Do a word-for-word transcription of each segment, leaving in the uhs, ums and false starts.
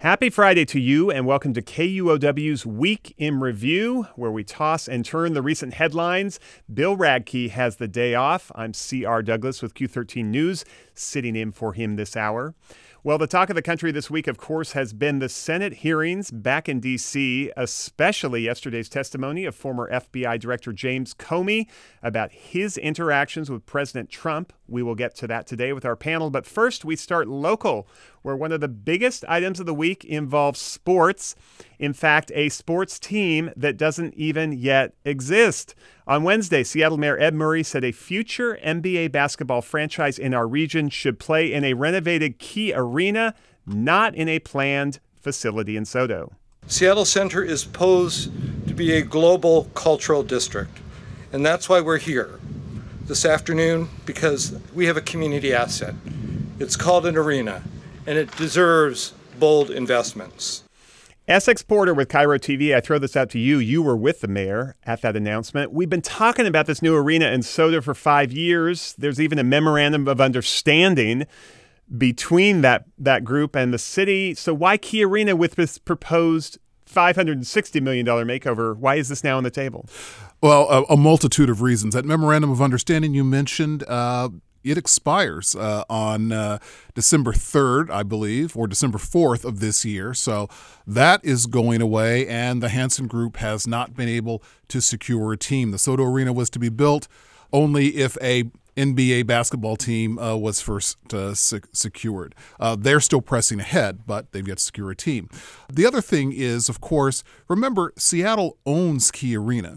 Happy Friday to you, and welcome to K U O W's Week in Review, where we toss and turn the recent headlines. Bill Radke has the day off. I'm C R Douglas with Q thirteen News, sitting in for him this hour. Well, the talk of the country this week, of course, has been the Senate hearings back in D C, especially yesterday's testimony of former F B I Director James Comey about his interactions with President Trump. We will get to that today with our panel. But first, we start local, where one of the biggest items of the week involves sports. In fact, a sports team that doesn't even yet exist. On Wednesday, Seattle Mayor Ed Murray said a future N B A basketball franchise in our region should play in a renovated Key Arena, not in a planned facility in SoDo. Seattle Center is posed to be a global cultural district, and that's why we're here this afternoon, because we have a community asset. It's called an arena, and it deserves bold investments. Essex Porter with Cairo T V. I throw this out to you. You were with the mayor at that announcement. We've been talking about this new arena in SoDo for five years. There's even a memorandum of understanding between that, that group and the city. So why Key Arena with this proposed five hundred sixty million dollars makeover? Why is this now on the table? Well, a, a multitude of reasons. That memorandum of understanding you mentioned, uh, it expires uh, on uh, December third, I believe, or December fourth of this year. So that is going away, and the Hanson Group has not been able to secure a team. The SoDo Arena was to be built only if a N B A basketball team uh, was first uh, sec- secured. Uh, they're still pressing ahead, but they've yet to secure a team. The other thing is, of course, remember, Seattle owns Key Arena,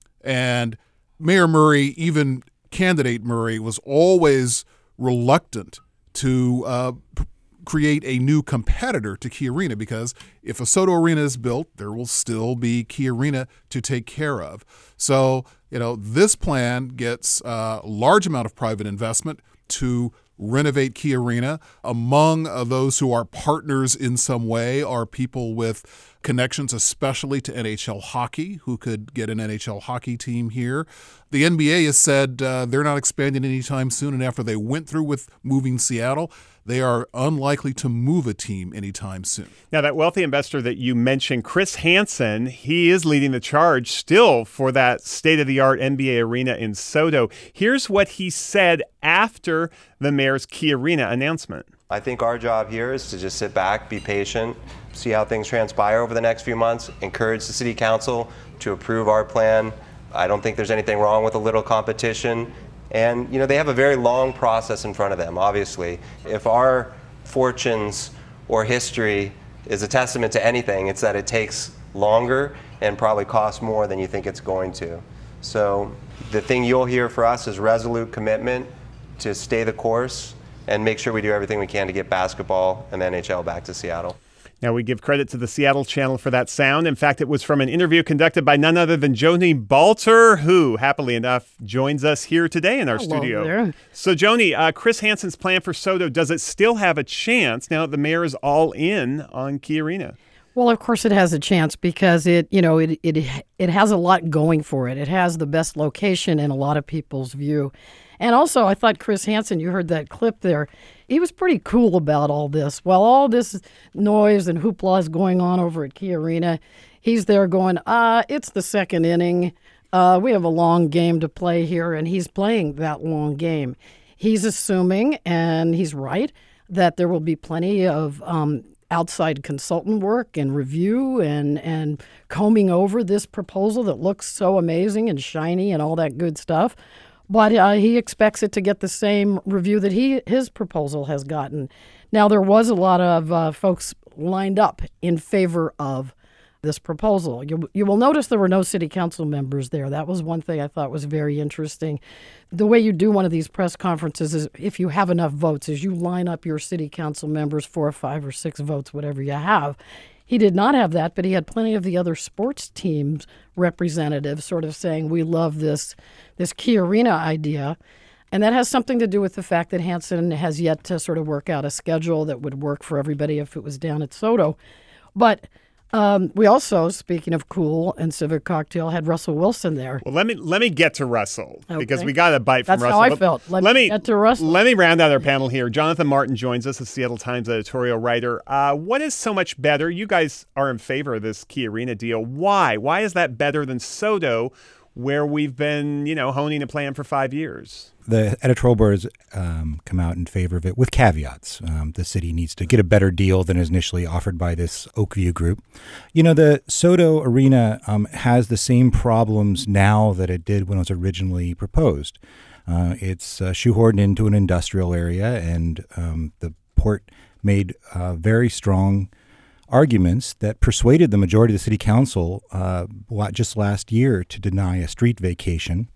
and Mayor Murray, even candidate Murray, was always reluctant to uh, p- create a new competitor to Key Arena, because if a SoDo Arena is built, there will still be Key Arena to take care of. So, you know, this plan gets a large amount of private investment to renovate Key Arena. Among uh, those who are partners in some way are people with connections, especially to N H L hockey, who could get an N H L hockey team here. The N B A has said uh, they're not expanding anytime soon, and after they went through with moving Seattle, they are unlikely to move a team anytime soon. Now, that wealthy investor that you mentioned, Chris Hansen, he is leading the charge still for that state-of-the-art N B A arena in SoDo. Here's what he said after the mayor's Key Arena announcement. I think our job here is to just sit back, be patient, see how things transpire over the next few months, encourage the city council to approve our plan. I don't think there's anything wrong with a little competition. And, you know, they have a very long process in front of them, obviously. If our fortunes or history is a testament to anything, it's that it takes longer and probably costs more than you think it's going to. So the thing you'll hear for us is resolute commitment to stay the course and make sure we do everything we can to get basketball and the N H L back to Seattle. Now, we give credit to the Seattle Channel for that sound. In fact, it was from an interview conducted by none other than Joni Balter, who, happily enough, joins us here today in our Hello studio. There. So, Joni, uh, Chris Hansen's plan for SoDo, does it still have a chance now that the mayor is all in on Key Arena? Well, of course it has a chance, because it, you know, it it it has a lot going for it. It has the best location in a lot of people's view. And also, I thought Chris Hansen, you heard that clip there, he was pretty cool about all this. While all this noise and hoopla is going on over at Key Arena, he's there going, uh, it's the second inning. Uh, we have a long game to play here, and he's playing that long game. He's assuming, and he's right, that there will be plenty of um, outside consultant work and review and, and combing over this proposal that looks so amazing and shiny and all that good stuff. But uh, he expects it to get the same review that he his proposal has gotten. Now, there was a lot of uh, folks lined up in favor of this proposal. You, you will notice there were no city council members there. That was one thing I thought was very interesting. The way you do one of these press conferences is, if you have enough votes, is you line up your city council members, four or five or six votes, whatever you have. He did not have that, but he had plenty of the other sports teams representatives sort of saying, we love this this Key Arena idea. And that has something to do with the fact that Hansen has yet to sort of work out a schedule that would work for everybody if it was down at SoDo. But Um, we also, speaking of cool and Civic Cocktail, had Russell Wilson there. Well, let me let me get to Russell Okay. because we got a bite from That's Russell. how I But felt. Let me get to Russell. Let me round out our panel here. Jonathan Martin joins us, a Seattle Times editorial writer. Uh, what is so much better? You guys are in favor of this Key Arena deal. Why? Why is that better than SoDo, where we've been, you know, honing a plan for five years? The editorial board has um, come out in favor of it with caveats. Um, the city needs to get a better deal than is initially offered by this Oakview group. You know, the SoDo Arena um, has the same problems now that it did when it was originally proposed. Uh, it's uh, shoehorned into an industrial area, and um, the port made uh, very strong arguments that persuaded the majority of the city council uh, just last year to deny a street vacation.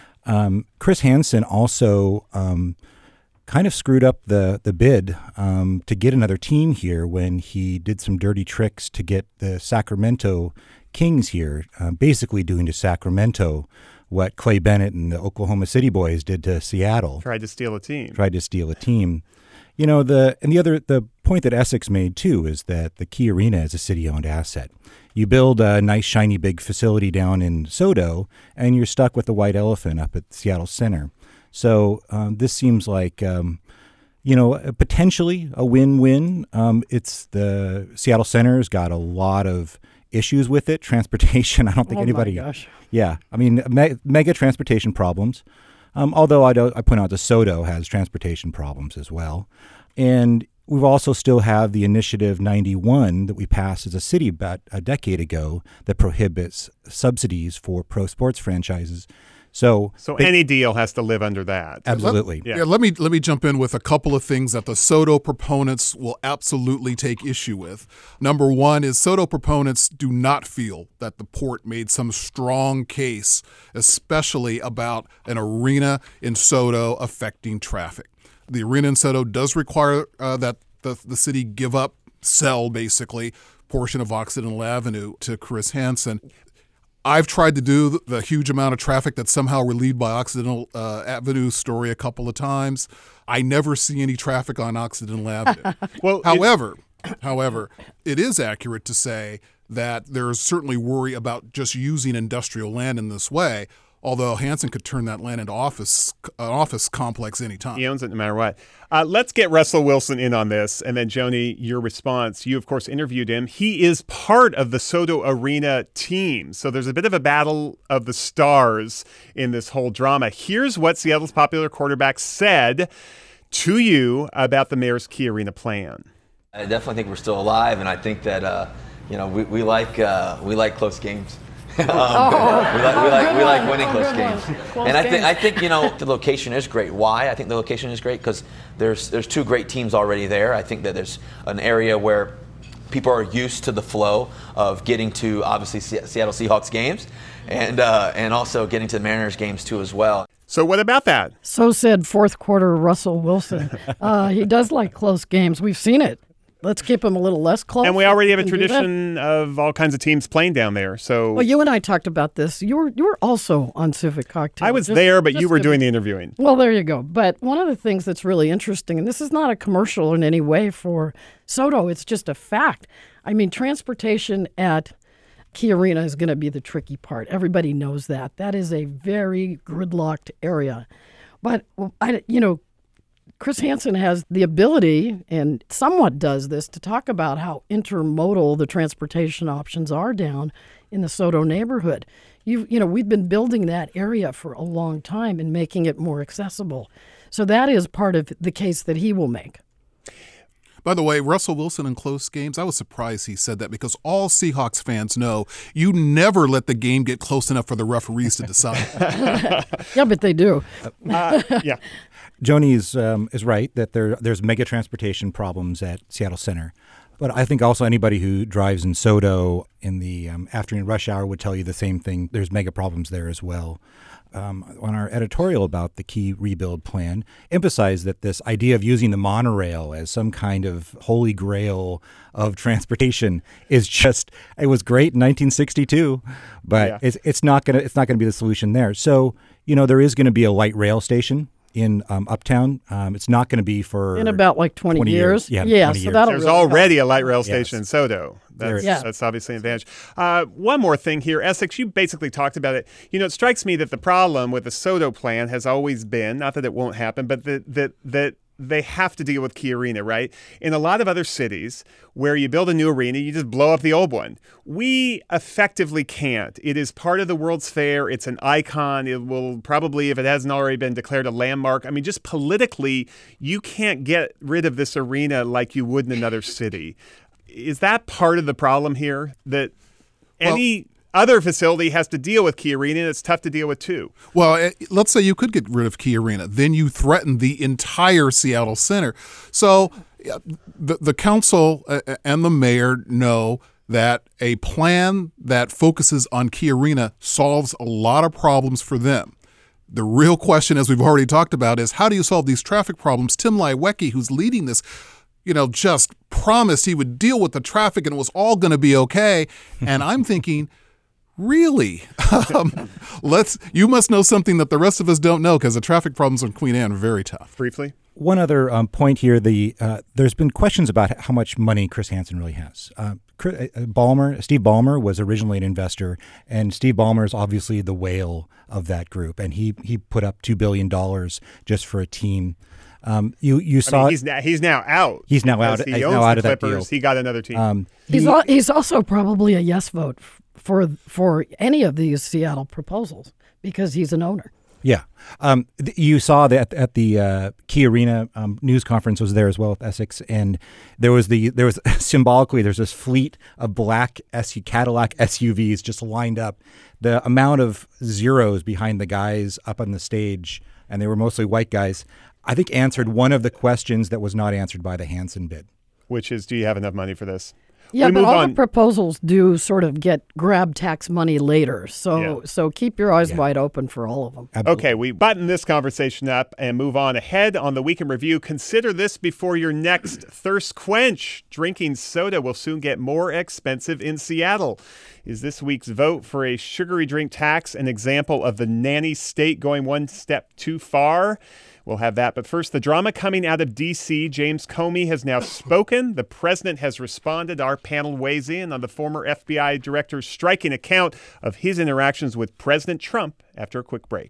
Um, Chris Hansen also um, kind of screwed up the the bid um, to get another team here when he did some dirty tricks to get the Sacramento Kings here, uh, basically doing to Sacramento what Clay Bennett and the Oklahoma City Boys did to Seattle. Tried to steal a team. Tried to steal a team. You know, the and the other the point that Essex made too is that the Key Arena is a city-owned asset. You build a nice, shiny, big facility down in SoDo, and you're stuck with the white elephant up at Seattle Center. So um, this seems like, um, you know, potentially a win-win. Um, it's the Seattle Center's got a lot of issues with it. Transportation, I don't think Oh, anybody. my gosh. Yeah, I mean, me- mega transportation problems. Um, although I, don't, I point out the SoDo has transportation problems as well. And we've also still have the Initiative ninety-one that we passed as a city about a decade ago that prohibits subsidies for pro sports franchises. So, So they- any deal has to live under that. absolutely. Yeah. Yeah, let me let me jump in with a couple of things that the SoDo proponents will absolutely take issue with. Number one is SoDo proponents do not feel that the port made some strong case, especially about an arena in SoDo affecting traffic. The arena in SoDo does require uh, that the, the city give up, sell basically, portion of Occidental Avenue to Chris Hansen. I've tried to do the, the huge amount of traffic that's somehow relieved by Occidental uh, Avenue story a couple of times. I never see any traffic on Occidental Avenue. Well, it- However, however, it is accurate to say that there is certainly worry about just using industrial land in this way, although Hansen could turn that land into office an office complex anytime. He owns it no matter what. Uh, let's get Russell Wilson in on this. And then, Joni, your response. You, of course, interviewed him. He is part of the SoDo Arena team. So there's a bit of a battle of the stars in this whole drama. Here's what Seattle's popular quarterback said to you about the mayor's Key Arena plan. I definitely think we're still alive, and I think that uh, you know we, we like uh, we like close games. um, Oh, we like we like we like winning oh, close good games. one. Close And I think games. I think you know the location is great. Why? I think the location is great because there's there's two great teams already there. I think that there's an area where people are used to the flow of getting to obviously Se- Seattle Seahawks games, and uh, and also getting to the Mariners games too as well. So what about that? So said fourth quarter Russell Wilson. Uh, he does like close games. We've seen it. Let's keep him a little less close. And we already have a Can do that. tradition of all kinds of teams playing down there. So Well, you and I talked about this. You were you were also on Civic Cocktail. I was Just- there, but just you were to- doing the interviewing. Well, there you go. But one of the things that's really interesting, and this is not a commercial in any way for SoDo, it's just a fact. I mean, transportation at Key Arena is going to be the tricky part. Everybody knows that. That is a very gridlocked area. But, I, you know, Chris Hansen has the ability, and somewhat does this, to talk about how intermodal the transportation options are down in the SoDo neighborhood. You, you know, we've been building that area for a long time and making it more accessible. So that is part of the case that he will make. By the way, Russell Wilson in close games, I was surprised he said that because all Seahawks fans know you never let the game get close enough for the referees to decide. Yeah, but they do. Uh, yeah. Joni is um, is right that there there's mega transportation problems at Seattle Center, but I think also anybody who drives in SoDo in the um, afternoon rush hour would tell you the same thing. There's mega problems there as well. Um, on our editorial about the Key rebuild plan, emphasized that this idea of using the monorail as some kind of holy grail of transportation is just, it was great in nineteen sixty-two, but Yeah. it's it's not gonna it's not gonna be the solution there. So you know there is going to be a light rail station in um, Uptown. Um, it's not going to be for in about like twenty, twenty years. years. Yeah, yeah twenty so years. that'll There's really already help. a light rail station Yes. in SoDo. That's, Yeah. that's obviously an advantage. Uh, one more thing here, Essex, you basically talked about it. You know, it strikes me that the problem with the SoDo plan has always been, not that it won't happen, but that that that they have to deal with Key Arena, right? In a lot of other cities where you build a new arena, you just blow up the old one. We effectively can't. It is part of the World's Fair. It's an icon. It will probably, if it hasn't already been declared a landmark, I mean, just politically, you can't get rid of this arena like you would in another city. Is that part of the problem here? That any... Well, other facility has to deal with Key Arena, and it's tough to deal with too. Well, eh, let's say you could get rid of Key Arena. Then you threaten the entire Seattle Center. So the, the council and the mayor know that a plan that focuses on Key Arena solves a lot of problems for them. The real question, as we've already talked about, is how do you solve these traffic problems? Tim Leiweke, who's leading this, you know, just promised he would deal with the traffic and it was all going to be okay. And I'm thinking... Really? Um, let's. You must know something that the rest of us don't know, because the traffic problems on Queen Anne are very tough. Briefly, one other um, point here: the uh, there's been questions about how much money Chris Hansen really has. Uh, Chris, uh, Ballmer, Steve Ballmer was originally an investor, and Steve Ballmer is obviously the whale of that group, and he he put up two billion dollars just for a team. Um, you you saw I mean, he's now he's now out. He's now out. He he's owns now the out of that Clippers. deal. He got another team. Um, He's he- al- he's also probably a yes vote for for any of these Seattle proposals because he's an owner. Yeah. Um, th- you saw that at the uh, Key Arena um, news conference was there as well with Essex, and there was the there was symbolically there's this fleet of black S U Cadillac S U Vs just lined up. The amount of zeros behind the guys up on the stage, and they were mostly white guys, I think answered one of the questions that was not answered by the Hansen bid. Which is, do you have enough money for this? Yeah, we but move all on. the proposals do sort of get grab tax money later. So Yeah. so keep your eyes Yeah. wide open for all of them. Okay, we button this conversation up and move on ahead on the Week in Review. Consider this before your next thirst quench. Drinking soda will soon get more expensive in Seattle. Is this week's vote for a sugary drink tax an example of the nanny state going one step too far? We'll have that. But first, the drama coming out of D C. James Comey has now spoken. The president has responded. Our panel weighs in on the former F B I director's striking account of his interactions with President Trump after a quick break.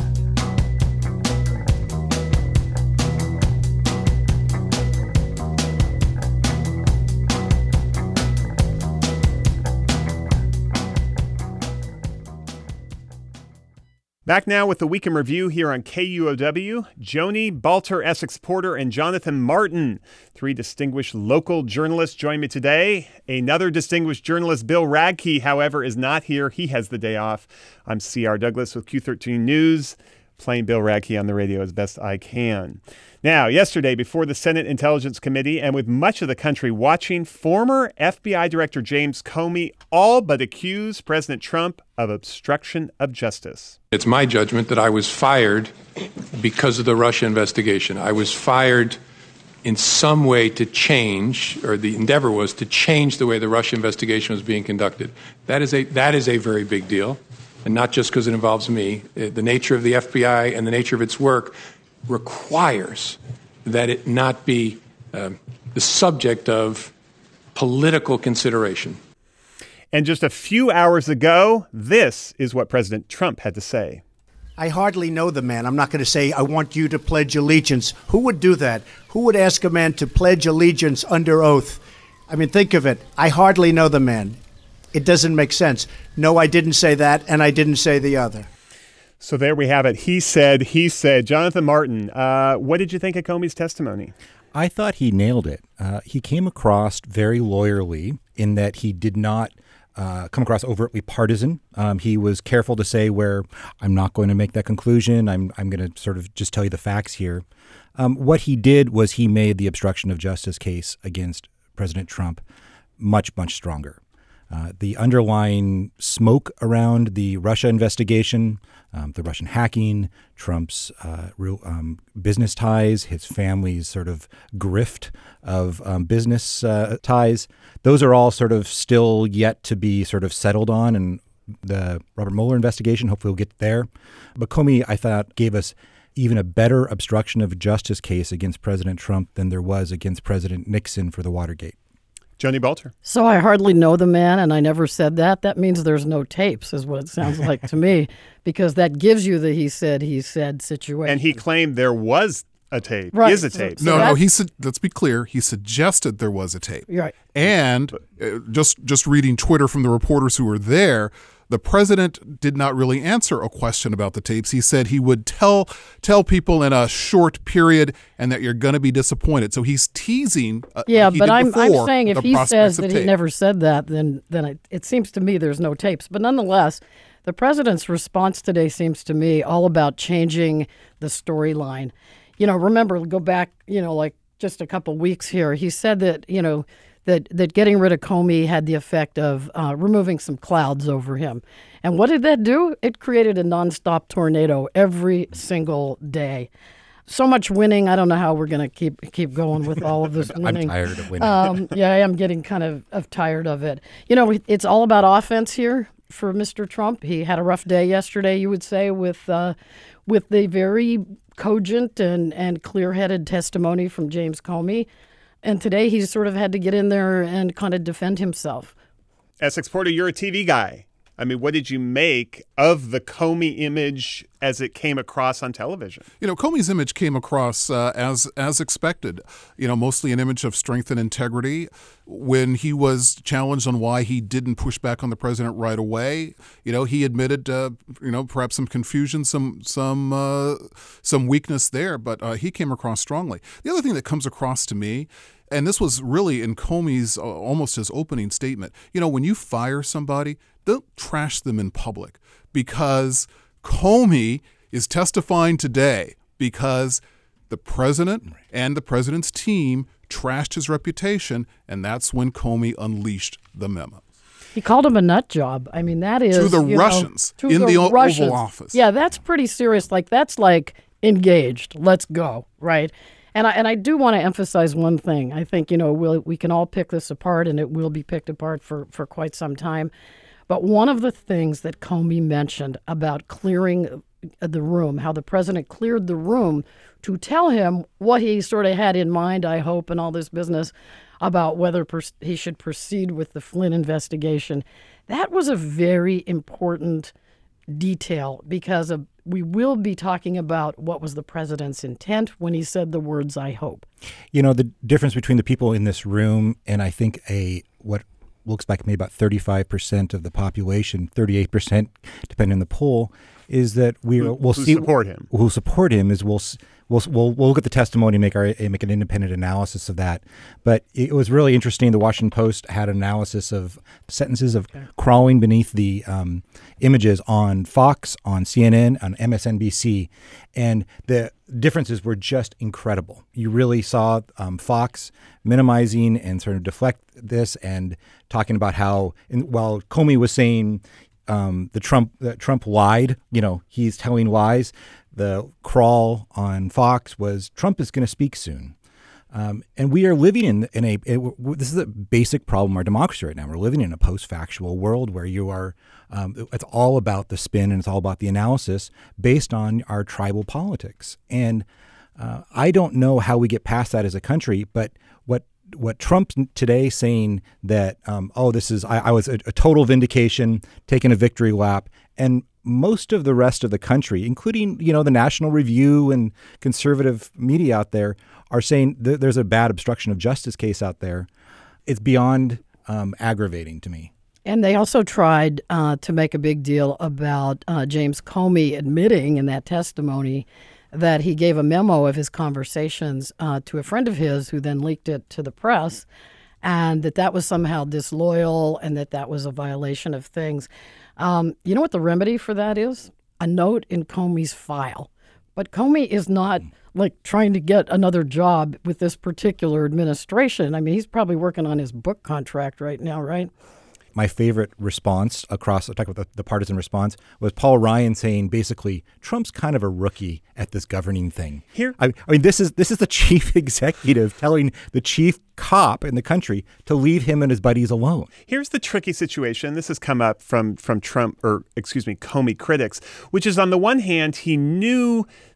Back now with the Week in Review here on K U O W. Joni Balter, Essex Porter, and Jonathan Martin, three distinguished local journalists, join me today. Another distinguished journalist, Bill Radke, however, is not here. He has the day off. I'm C R Douglas with Q thirteen News, playing Bill Radke on the radio as best I can. Now, yesterday, before the Senate Intelligence Committee and with much of the country watching, former F B I Director James Comey all but accused President Trump of obstruction of justice. It's my judgment that I was fired because of the Russia investigation. I was fired in some way to change, or the endeavor was to change the way the Russia investigation was being conducted. That is a that is a very big deal, and not just because it involves me. The nature of the F B I and the nature of its work requires that it not be uh, the subject of political consideration. And just a few hours ago, this is what President Trump had to say. I hardly know the man. I'm not going to say, I want you to pledge allegiance. Who would do that? Who would ask a man to pledge allegiance under oath? I mean, think of it. I hardly know the man. It doesn't make sense. No, I didn't say that, and I didn't say the other. So there we have it. He said, he said. Jonathan Martin, uh, what did you think of Comey's testimony? I thought he nailed it. Uh, he came across very lawyerly in that he did not uh, come across overtly partisan. Um, he was careful to say where I'm not going to make that conclusion. I'm I'm going to sort of just tell you the facts here. Um, what he did was he made the obstruction of justice case against President Trump much, much stronger. Uh, the underlying smoke around the Russia investigation, um, the Russian hacking, Trump's uh, real um, business ties, his family's sort of grift of um, business uh, ties, those are all sort of still yet to be sort of settled on. And the Robert Mueller investigation, hopefully we'll get there. But Comey, I thought, gave us even a better obstruction of justice case against President Trump than there was against President Nixon for the Watergate. Joni Balter. So I hardly know the man, and I never said that. That means there's no tapes, is what it sounds like to me, because that gives you the he said, he said situation. And he claimed there was a tape, right. is a tape. So, no, so no, he said, let's be clear, he suggested there was a tape. Right. And uh, just just reading Twitter from the reporters who were there, the president did not really answer a question about the tapes. He said he would tell tell people in a short period and that you're going to be disappointed. So he's teasing. Uh, yeah, like he but did I'm, I'm before, saying if the he prospects says of that tape. he never said that, then then it, it seems to me there's no tapes. But nonetheless, the president's response today seems to me all about changing the storyline. You know, remember, go back, you know, like just a couple weeks here. He said that, you know, that, that getting rid of Comey had the effect of uh, removing some clouds over him. And what did that do? It created a nonstop tornado every single day. So much winning. I don't know how we're going to keep keep going with all of this winning. I'm tired of winning. Um, yeah, I am getting kind of, of tired of it. You know, it's all about offense here for Mister Trump. He had a rough day yesterday, you would say, with uh, with the very cogent and, and clear-headed testimony from James Comey. And today he's sort of had to get in there and kind of defend himself. Essex Porter, you're a T V guy. I mean, what did you make of the Comey image as it came across on television? You know, Comey's image came across uh, as as expected. You know, mostly an image of strength and integrity. When he was challenged on why he didn't push back on the president right away, you know, he admitted, uh, you know, perhaps some confusion, some some uh, some weakness there, but uh, he came across strongly. The other thing that comes across to me, and this was really in Comey's uh, almost his opening statement, you know, when you fire somebody, don't trash them in public, because Comey is testifying today because the president and the president's team trashed his reputation, and that's when Comey unleashed the memo. He called him a nut job. I mean, that is... To the you Russians know, to in the, the Oval Russians. Office. Yeah, that's pretty serious. Like, that's like engaged. Let's go, right? And I and I do want to emphasize one thing. I think, you know, we'll, we can all pick this apart, and it will be picked apart for, for quite some time. But one of the things that Comey mentioned about clearing the room, how the president cleared the room to tell him what he sort of had in mind, I hope, and all this business about whether pers- he should proceed with the Flynn investigation, that was a very important detail, because of, we will be talking about what was the president's intent when he said the words, I hope. You know, the difference between the people in this room and I think a what looks like maybe about thirty-five percent of the population, thirty-eight percent depending on the poll, is that we who, will who see support him. Who support him is we'll we'll we'll, we'll look at the testimony, make our make an independent analysis of that. But it was really interesting. The Washington Post had an analysis of sentences of okay. crawling beneath the um, images on Fox, on C N N, on M S N B C, and the differences were just incredible. You really saw um, Fox minimizing and sort of deflect this and talking about how, in, while Comey was saying um, the Trump that Trump lied, you know, he's telling lies. The crawl on Fox was Trump is going to speak soon. Um, and we are living in, in a, it, this is a basic problem of our democracy right now. We're living in a post-factual world where you are, um, it's all about the spin and it's all about the analysis based on our tribal politics. And uh, I don't know how we get past that as a country, but what what Trump today saying that, um, oh, this is, I, I was a, a total vindication, taking a victory lap, and most of the rest of the country, including, you know, the National Review and conservative media out there, are saying th- there's a bad obstruction of justice case out there. It's beyond um, aggravating to me. And they also tried uh, to make a big deal about uh, James Comey admitting in that testimony that he gave a memo of his conversations uh, to a friend of his who then leaked it to the press, and that that was somehow disloyal and that that was a violation of things. Um, you know what the remedy for that is? A note in Comey's file. But Comey is not like trying to get another job with this particular administration. I mean, he's probably working on his book contract right now, right? My favorite response across, I talk about the, the partisan response, was Paul Ryan saying basically Trump's kind of a rookie at this governing thing. Here, I, I mean, this is this is the chief executive telling the chief cop in the country to leave him and his buddies alone. Here's the tricky situation. This has come up from from Trump, or excuse me, Comey critics, which is on the one hand, he knew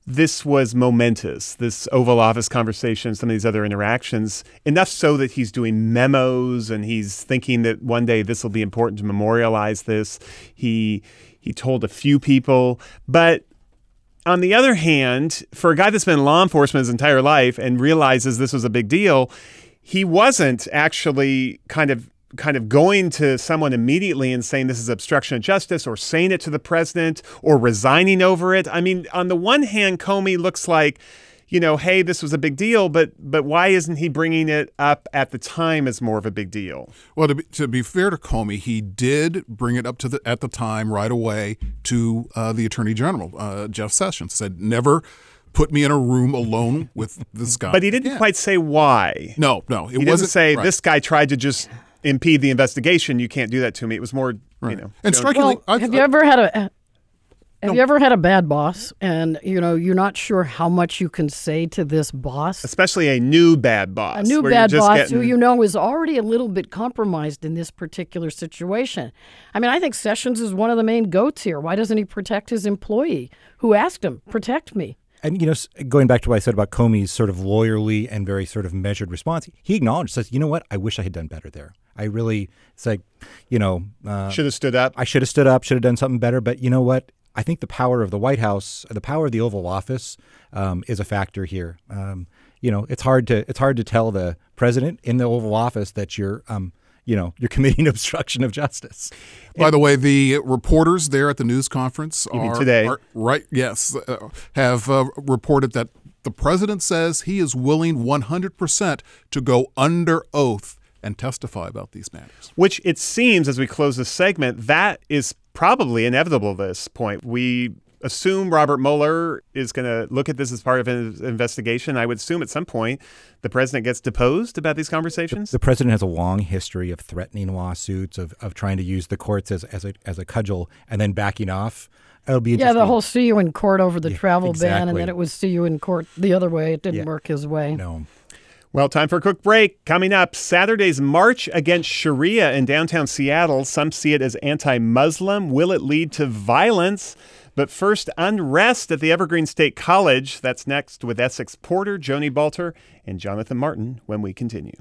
this was momentous, this Oval Office conversation, some of these other interactions, enough so that he's doing memos and he's thinking that one day this will be important to memorialize this. He he told a few people. But on the other hand, for a guy that's been in law enforcement his entire life and realizes this was a big deal, he wasn't actually kind of kind of going to someone immediately and saying this is obstruction of justice or saying it to the president or resigning over it. I mean, on the one hand, Comey looks like, you know, hey, this was a big deal, but but why isn't he bringing it up at the time as more of a big deal? Well, to be, to be fair to Comey, he did bring it up to the at the time right away to uh, the Attorney General, uh, Jeff Sessions, said never put me in a room alone with this guy. But he didn't yeah. quite say why. No, no. It he wasn't, didn't say right. this guy tried to just impede the investigation. You can't do that to me. It was more, right. you know. And strikingly, well, I, have I, you ever had a have no. you ever had a bad boss and you know you're not sure how much you can say to this boss? Especially a new bad boss. A new where bad you're just boss getting, who you know is already a little bit compromised in this particular situation. I mean, I think Sessions is one of the main goats here. Why doesn't he protect his employee who asked him, protect me? And, you know, going back to what I said about Comey's sort of lawyerly and very sort of measured response, he acknowledged, says, you know what, I wish I had done better there. I really, it's like, you know. Uh, should have stood up. I should have stood up, should have done something better. But you know what? I think the power of the White House, the power of the Oval Office um, is a factor here. Um, you know, it's hard to it's hard to tell the president in the Oval Office that you're, um, you know, you're committing obstruction of justice. By the way, the reporters there at the news conference You mean are, today? are right. Yes, uh, have uh, reported that the president says he is willing one hundred percent to go under oath and testify about these matters. Which it seems, as we close this segment, that is probably inevitable at this point. We assume Robert Mueller is going to look at this as part of an investigation. I would assume at some point the president gets deposed about these conversations. The, the president has a long history of threatening lawsuits, of, of trying to use the courts as, as, a, as a cudgel and then backing off. It'll be Yeah, the whole see you in court over the Yeah, travel exactly. ban, and then it was see you in court the other way. It didn't Yeah. work his way. No. Well, time for a quick break. Coming up, Saturday's March Against Sharia in downtown Seattle. Some see it as anti-Muslim. Will it lead to violence? But first, unrest at the Evergreen State College. That's next with Essex Porter, Joni Balter, and Jonathan Martin when we continue.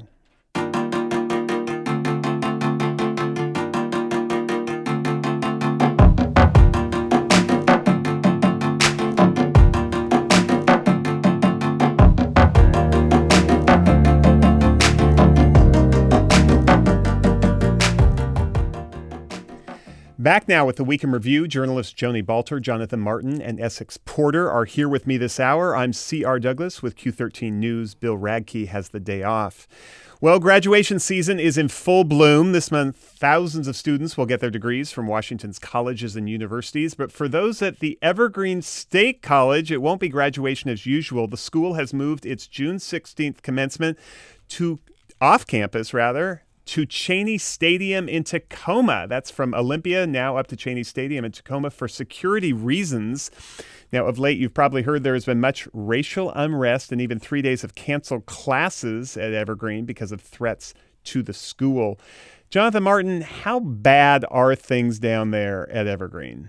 Back now with the Week in Review. Journalists Joni Balter, Jonathan Martin, and Essex Porter are here with me this hour. I'm C R. Douglas with Q thirteen News. Bill Radke has the day off. Well, graduation season is in full bloom. This month, thousands of students will get their degrees from Washington's colleges and universities. But for those at the Evergreen State College, it won't be graduation as usual. The school has moved its June sixteenth commencement to off campus, rather, to Cheney Stadium in Tacoma. That's from Olympia, now up to Cheney Stadium in Tacoma for security reasons. Now, of late, you've probably heard there has been much racial unrest and even three days of canceled classes at Evergreen because of threats to the school. Jonathan Martin, how bad are things down there at Evergreen?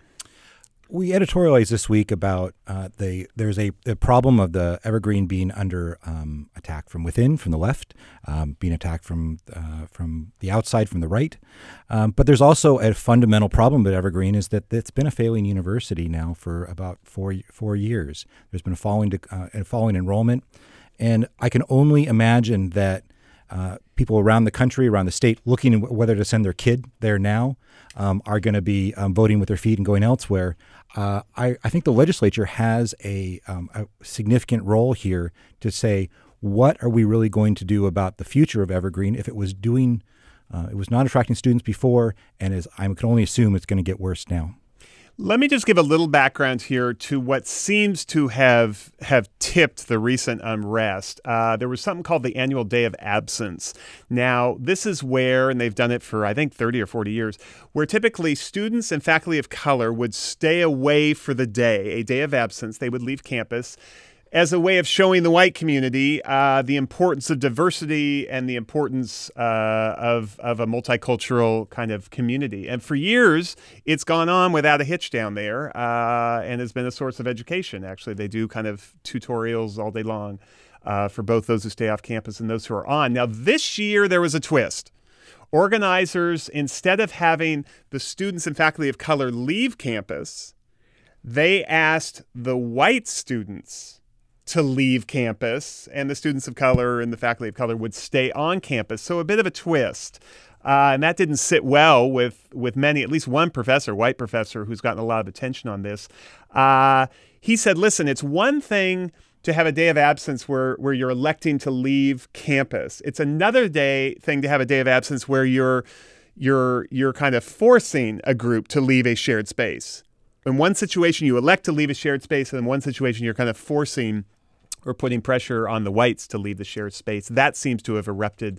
We editorialized this week about uh, the there's a the problem of the Evergreen being under um, attack from within, from the left, um, being attacked from uh, from the outside, from the right. Um, but there's also a fundamental problem at Evergreen is that it's been a failing university now for about four four years. There's been a falling to, uh, a falling enrollment, and I can only imagine that uh, people around the country, around the state, looking at whether to send their kid there now, um, are going to be um, voting with their feet and going elsewhere. Uh, I, I think the legislature has a, um, a significant role here to say, what are we really going to do about the future of Evergreen if it was doing, uh, it was not attracting students before, and as I can only assume it's going to get worse now. Let me just give a little background here to what seems to have have tipped the recent unrest. Uh, there was something called the Annual Day of Absence. Now, this is where, and they've done it for, I think, thirty or forty years, where typically students and faculty of color would stay away for the day, a day of absence. They would leave campus. as a way of showing the white community uh, the importance of diversity and the importance uh, of, of a multicultural kind of community. And for years, it's gone on without a hitch down there uh, and has been a source of education. Actually, they do kind of tutorials all day long uh, for both those who stay off campus and those who are on. Now, this year, there was a twist. Organizers, instead of having the students and faculty of color leave campus, they asked the white students to leave campus, and the students of color and the faculty of color would stay on campus. So a bit of a twist. Uh, and that didn't sit well with, with many, at least one professor, white professor, who's gotten a lot of attention on this. Uh, he said, listen, it's one thing to have a day of absence where, where you're electing to leave campus. It's another day thing to have a day of absence where you're, you're, you're kind of forcing a group to leave a shared space. In one situation, you elect to leave a shared space, and in one situation, you're kind of forcing or putting pressure on the whites to leave the shared space. That seems to have erupted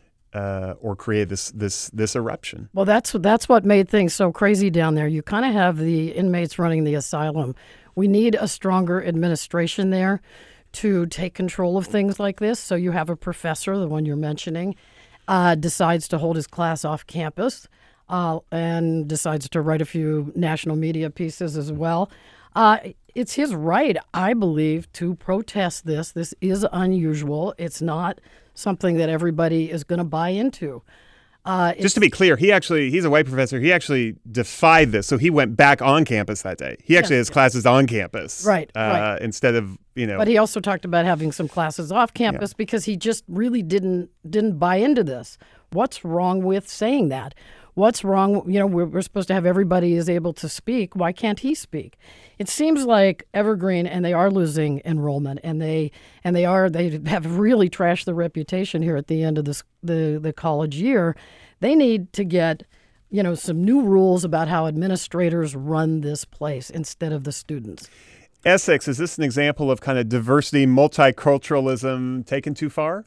uh, or created this this this eruption. Well, that's that's what made things so crazy down there. You kind of have the inmates running the asylum. We need a stronger administration there to take control of things like this. So you have a professor, the one you're mentioning, uh, decides to hold his class off campus. Uh, and decides to write a few national media pieces as well. Uh, it's his right, I believe, to protest this. This is unusual. It's not something that everybody is going to buy into. Uh, Just to be clear, he actually, he's a white professor. He actually defied this. So he went back on campus that day. He actually yes. has classes on campus. Right, uh, right. Instead of, you know. But he also talked about having some classes off campus yeah. because he just really didn't didn't buy into this. What's wrong with saying that? What's wrong? You know, we're, we're supposed to have everybody is able to speak. Why can't he speak? It seems like Evergreen, and they are losing enrollment, and they and they are they have really trashed the reputation here at the end of this the the college year. They need to get, you know, some new rules about how administrators run this place instead of the students. Essex, is this an example of kind of diversity, multiculturalism taken too far?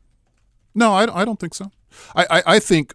No, I, I don't think so. I, I, I think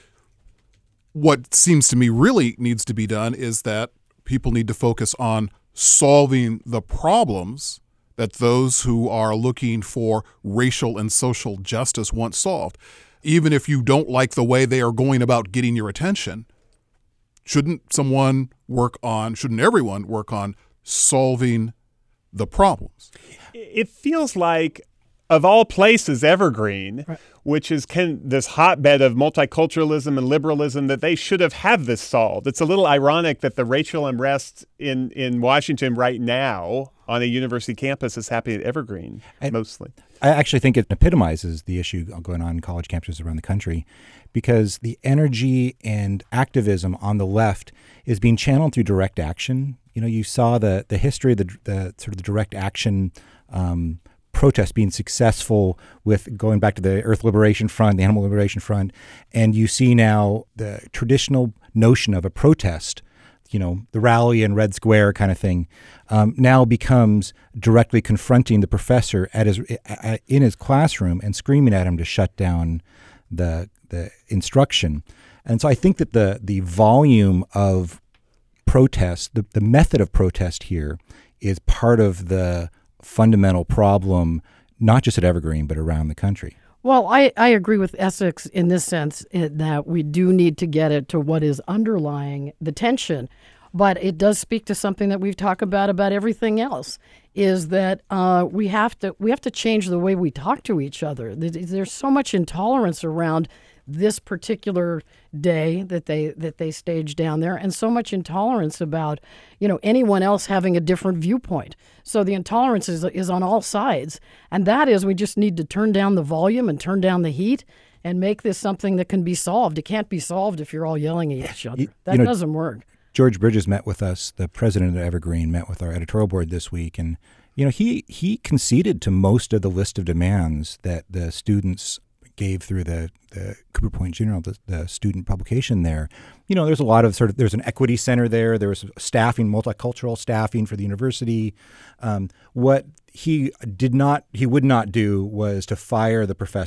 what seems to me really needs to be done is that people need to focus on solving the problems that those who are looking for racial and social justice want solved. Even if you don't like the way they are going about getting your attention, shouldn't someone work on, shouldn't everyone work on solving the problems? It feels like, of all places, Evergreen, right. which is can, this hotbed of multiculturalism and liberalism, that they should have had this solved. It's a little ironic that the racial unrest in, in Washington right now on a university campus is happening at Evergreen, I, mostly. I actually think it epitomizes the issue going on in college campuses around the country, because the energy and activism on the left is being channeled through direct action. You know, you saw the the history of the, the sort of the direct action um, protest being successful with going back to the Earth Liberation Front, the Animal Liberation Front, and you see now the traditional notion of a protest, you know, the rally in Red Square kind of thing, um, now becomes directly confronting the professor at his in his classroom and screaming at him to shut down the the instruction. And so I think that the the volume of protest, the, the method of protest here is part of the fundamental problem, not just at Evergreen, but around the country. Well, I, I agree with Essex in this sense, in that we do need to get it to what is underlying the tension. But it does speak to something that we've talked about about everything else, is that uh, we have to we have to change the way we talk to each other. There's so much intolerance around this particular day that they that they stage down there, and so much intolerance about, you know, anyone else having a different viewpoint. So the intolerance is is on all sides, and that is we just need to turn down the volume and turn down the heat and make this something that can be solved. It can't be solved if you're all yelling at each other. You, that you know, doesn't work. George Bridges met with us, the president of Evergreen, met with our editorial board this week, and you know he he conceded to most of the list of demands that the students gave through the, the Cooper Point Journal, the, the student publication there. You know, there's a lot of sort of, there's an equity center there. There was staffing, multicultural staffing for the university. Um, what he did not, he would not do was to fire the professor.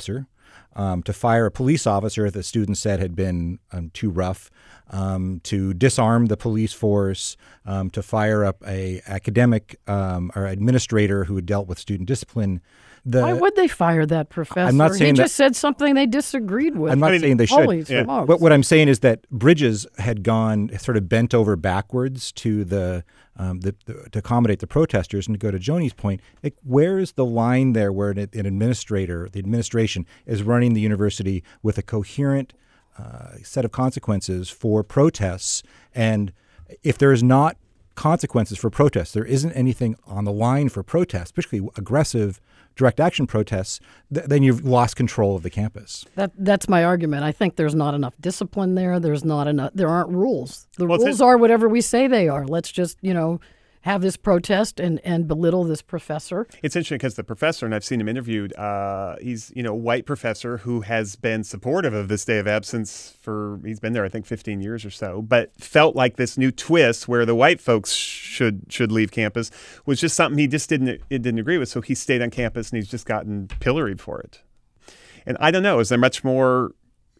um, to fire a police officer that the students said had been um, too rough, um, to disarm the police force, um, to fire up a academic um, or administrator who had dealt with student discipline. The, Why would they fire that professor? I'm not saying he just that, said something they disagreed with. I'm not I mean, saying they should. Holy Yeah. smokes. But what I'm saying is that Bridges had gone sort of bent over backwards to the, um, the, the to accommodate the protesters. And to go to Joni's point, like, where is the line there where an, an administrator, the administration, is running the university with a coherent uh, set of consequences for protests? And if there is not consequences for protests, there isn't anything on the line for protests, particularly aggressive direct action protests, th- then you've lost control of the campus. That that's my argument. I think there's not enough discipline there. There's not enough. There aren't rules. The Well, rules it's- are whatever we say they are. Let's just you know have this protest and, and belittle this professor. It's interesting because the professor, and I've seen him interviewed, uh, he's, you know, a white professor who has been supportive of this day of absence for, he's been there, I think, fifteen years or so, but felt like this new twist where the white folks should should leave campus was just something he just didn't, it didn't agree with. So he stayed on campus and he's just gotten pilloried for it. And I don't know, is there much more,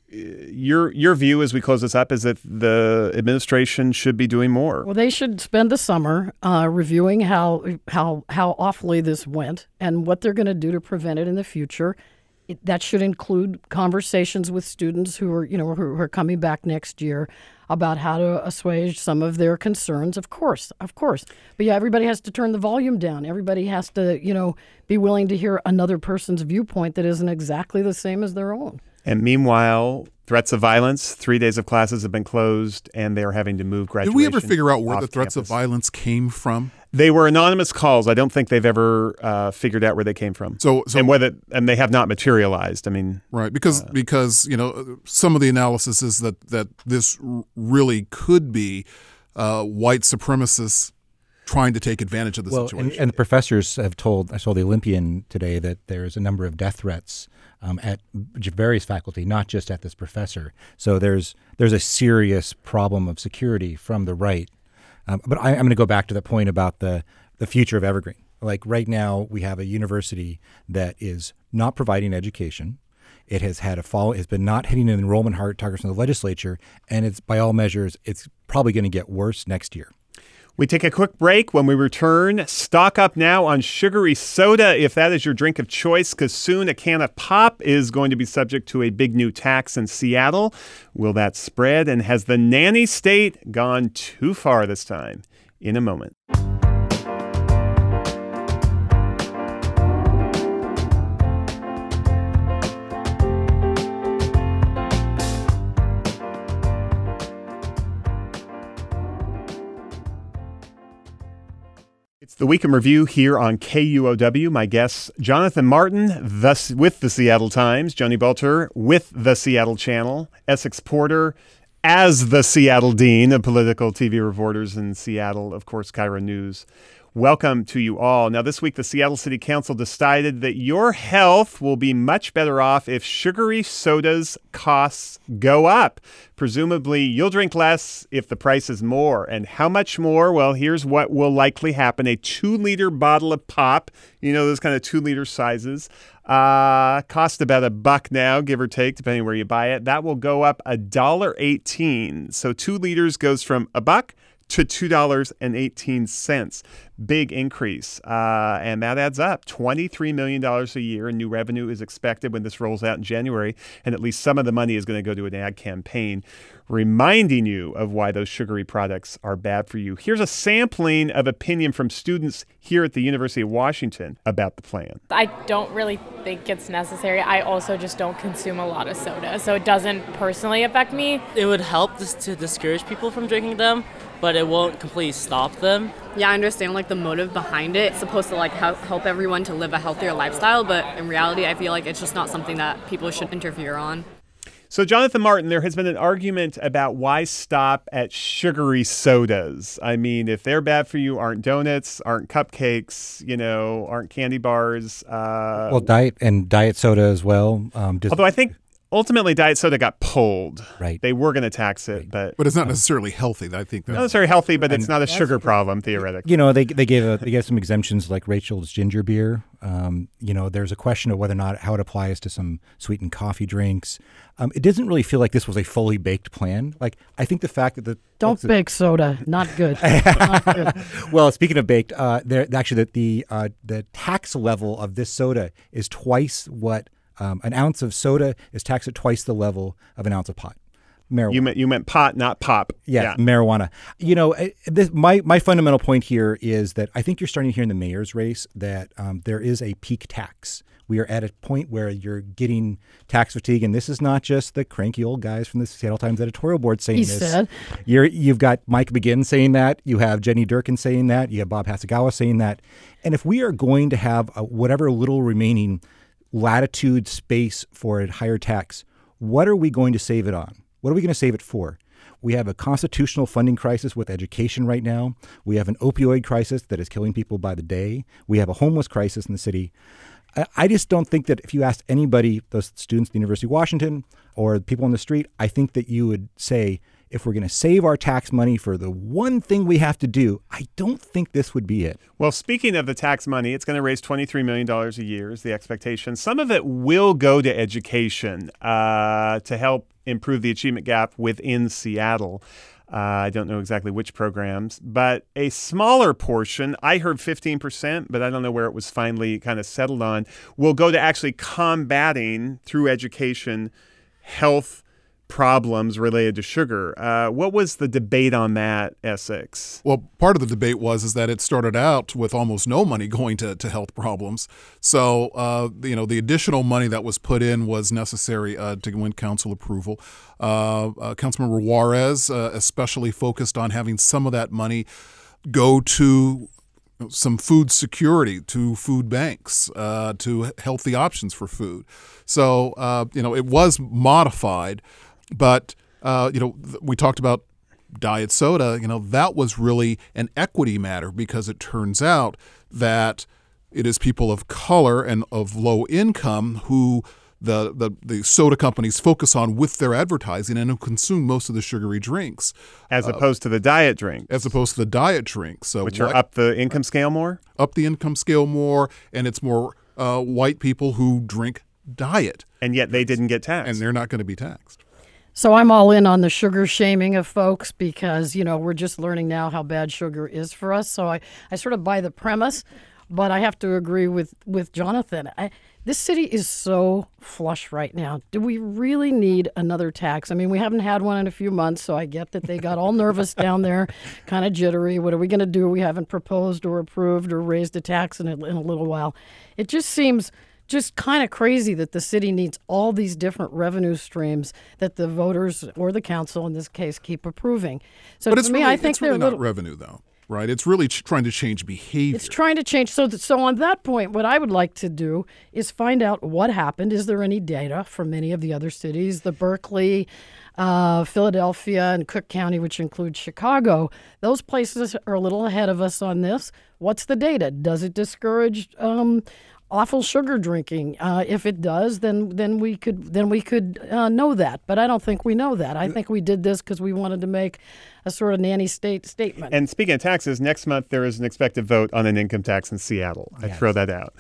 your your view as we close this up is that the administration should be doing more? Well, they should spend the summer uh, reviewing how how how awfully this went and what they're going to do to prevent it in the future. It, that should include conversations with students who are you know who, who are coming back next year about how to assuage some of their concerns. Of course, of course. But yeah, everybody has to turn the volume down. Everybody has to you know be willing to hear another person's viewpoint that isn't exactly the same as their own. And meanwhile, threats of violence, three days of classes have been closed, and they're having to move graduation. Did we ever figure out where off the threats campus. of violence came from? They were anonymous calls. I don't think they've ever uh, figured out where they came from. So, so and whether and they have not materialized. I mean, right, because uh, because you know some of the analysis is that that this r- really could be uh, white supremacists trying to take advantage of the well, situation. And, and the professors have told, I saw the Olympian today, that there's a number of death threats um, at various faculty, not just at this professor. So there's there's a serious problem of security from the right. Um, but I, I'm going to go back to the point about the, the future of Evergreen. Like right now, we have a university that is not providing education. It has had a fall. It's been not hitting an enrollment hard targets in the legislature, and it's by all measures, it's probably going to get worse next year. We take a quick break. When we return, stock up now on sugary soda if that is your drink of choice, because soon a can of pop is going to be subject to a big new tax in Seattle. Will that spread? And has the nanny state gone too far this time? In a moment. It's the Week in Review here on K U O W. My guests, Jonathan Martin thus with the Seattle Times, Joni Balter with the Seattle Channel, Essex Porter as the Seattle Dean of Political T V Reporters in Seattle, of course, Cairo News. Welcome to you all. Now, this week, the Seattle City Council decided that your health will be much better off if sugary sodas costs go up. Presumably, you'll drink less if the price is more. And how much more? Well, here's what will likely happen. A two-liter bottle of pop, you know, those kind of two-liter sizes, uh, cost about a buck now, give or take, depending where you buy it. That will go up one dollar eighteen. So two liters goes from a buck to two dollars and eighteen cents. Big increase. Uh, and that adds up. twenty-three million dollars a year in new revenue is expected when this rolls out in January. And at least some of the money is going to go to an ad campaign reminding you of why those sugary products are bad for you. Here's a sampling of opinion from students here at the University of Washington about the plan. I don't really think it's necessary. I also just don't consume a lot of soda, so it doesn't personally affect me. It would help just to discourage people from drinking them, but it won't completely stop them. Yeah, I understand like the motive behind it. It's supposed to like help help everyone to live a healthier lifestyle, but in reality, I feel like it's just not something that people should interfere on. So, Jonathan Martin, there has been an argument about why stop at sugary sodas. I mean, if they're bad for you, aren't donuts, aren't cupcakes, you know, aren't candy bars. Uh, well, diet and diet soda as well. Um, although I think ultimately, diet soda got pulled. Right. They were going to tax it, but But it's not necessarily healthy. I think not that's necessarily healthy, but it's And- not a sugar problem, theoretically. You know, they they gave a, they gave some exemptions like Rachel's ginger beer. Um, you know, there's a question of whether or not how it applies to some sweetened coffee drinks. Um, it doesn't really feel like this was a fully baked plan. Like I think the fact that the Don't folks that- bake soda. Not good. Not good. well, speaking of baked, uh, there actually the the, uh, the tax level of this soda is twice what um, an ounce of soda is taxed at twice the level of an ounce of pot. Marijuana. You meant you meant pot, not pop. Yeah, Yeah. marijuana. You know, uh, this, my my fundamental point here is that I think you're starting to hear in the mayor's race that um, there is a peak tax. We are at a point where you're getting tax fatigue, and this is not just the cranky old guys from the Seattle Times editorial board saying He this. said. You're, you've got Mike McGinn saying that. You have Jenny Durkin saying that. You have Bob Hasegawa saying that. And if we are going to have a, whatever little remaining latitude space for a higher tax, what are we going to save it on? What are we going to save it for? We have a constitutional funding crisis with education right now. We have an opioid crisis that is killing people by the day. We have a homeless crisis in the city. I, I just don't think that if you asked anybody, those students at the University of Washington or people on the street, I think that you would say, if we're going to save our tax money for the one thing we have to do, I don't think this would be it. Well, speaking of the tax money, it's going to raise twenty-three million dollars a year is the expectation. Some of it will go to education uh, to help improve the achievement gap within Seattle. Uh, I don't know exactly which programs, but a smaller portion, I heard fifteen percent, but I don't know where it was finally kind of settled on, will go to actually combating through education health problems related to sugar. Uh, what was the debate on that, Essex? Well, part of the debate was is that it started out with almost no money going to, to health problems. So, uh, you know, the additional money that was put in was necessary uh, to win council approval. Uh, uh, Councilmember Juarez uh, especially focused on having some of that money go to some food security, to food banks, uh, to healthy options for food. So, uh, you know, it was modified. But, uh, you know, th- we talked about diet soda. You know, that was really an equity matter because it turns out that it is people of color and of low income who the, the, the soda companies focus on with their advertising and who consume most of the sugary drinks. As uh, opposed to the diet drink. As opposed to the diet drinks. So which what, are up the income scale more? Up the income scale more, and it's more uh, white people who drink diet. And yet they didn't get taxed. And they're not going to be taxed. So I'm all in on the sugar shaming of folks because, you know, we're just learning now how bad sugar is for us. So I, I sort of buy the premise, but I have to agree with, with Jonathan. I, this city is so flush right now. Do we really need another tax? I mean, we haven't had one in a few months, so I get that they got all nervous down there, kind of jittery. What are we going to do? We haven't proposed or approved or raised a tax in a, in a little while. It just seems just kind of crazy that the city needs all these different revenue streams that the voters or the council in this case keep approving. So but to it's me, really, I think it's they're really a not little, revenue, though, right? It's really ch- trying to change behavior. It's trying to change. So, th- so on that point, what I would like to do is find out what happened. Is there any data from many of the other cities, the Berkeley, uh, Philadelphia, and Cook County, which includes Chicago? Those places are a little ahead of us on this. What's the data? Does it discourage um, awful sugar drinking? Uh, if it does, then then we could then we could uh, know that. But I don't think we know that. I think we did this because we wanted to make a sort of nanny state statement. And speaking of taxes, next month there is an expected vote on an income tax in Seattle. I Yes. throw that out.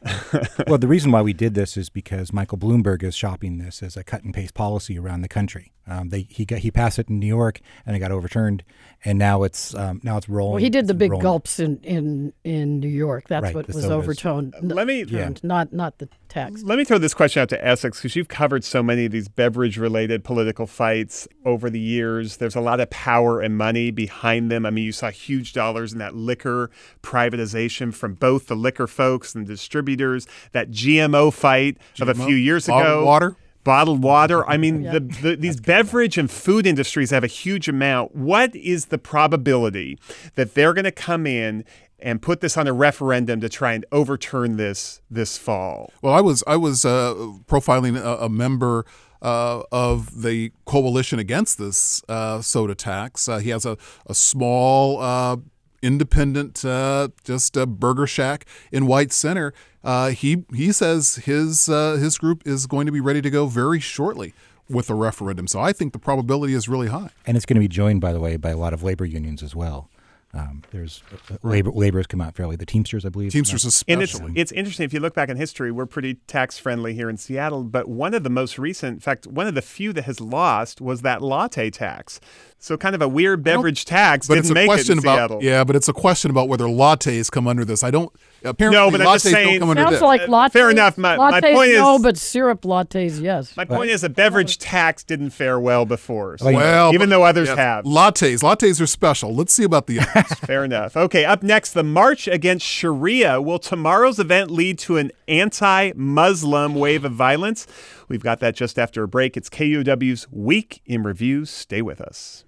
Well, the reason why we did this is because Michael Bloomberg is shopping this as a cut and paste policy around the country. Um, they he got he passed it in New York and it got overturned, and now it's um, now it's rolling. Well, he did the It's big rolling. gulps in, in, in New York. That's Right, what the was sodas. overturned. Let me- yeah. not not the tax. Let me throw this question out to Essex because you've covered so many of these beverage-related political fights over the years. There's a lot of power and money behind them. I mean, you saw huge dollars in that liquor privatization from both the liquor folks and distributors. That G M O fight of a G M O? few years Bottled ago. water? Bottled water. I mean, Yeah. the, the, these beverage and food industries have a huge amount. What is the probability that they're going to come in and put this on a referendum to try and overturn this this fall? Well, I was I was uh, profiling a, a member uh, of the coalition against this uh, soda tax. Uh, he has a, a small uh, independent, uh, just a burger shack in White Center. Uh, he he says his uh, his group is going to be ready to go very shortly with the referendum. So I think the probability is really high. And it's going to be joined, by the way, by a lot of labor unions as well. Um, there's uh, labor labor has come out fairly. The Teamsters, I believe. Teamsters especially. And it's, it's interesting. If you look back in history, we're pretty tax friendly here in Seattle. But one of the most recent, in fact, one of the few that has lost was that latte tax. So kind of a weird beverage tax but didn't it's a make question it in about, Seattle. Yeah, but it's a question about whether lattes come under this. I don't. Apparently, no, but I'm lattes just saying, don't come under sounds this. like lattes. Fair enough. My, lattes, my point is no, but syrup lattes, yes. My point is a beverage tax didn't fare well before. So well, even but, though others yeah, have. Lattes. Lattes are special. Let's see about the others. Fair enough. Okay, up next, the March Against Sharia. Will tomorrow's event lead to an anti-Muslim wave of violence? We've got that just after a break. It's K U O W's Week in Review. Stay with us.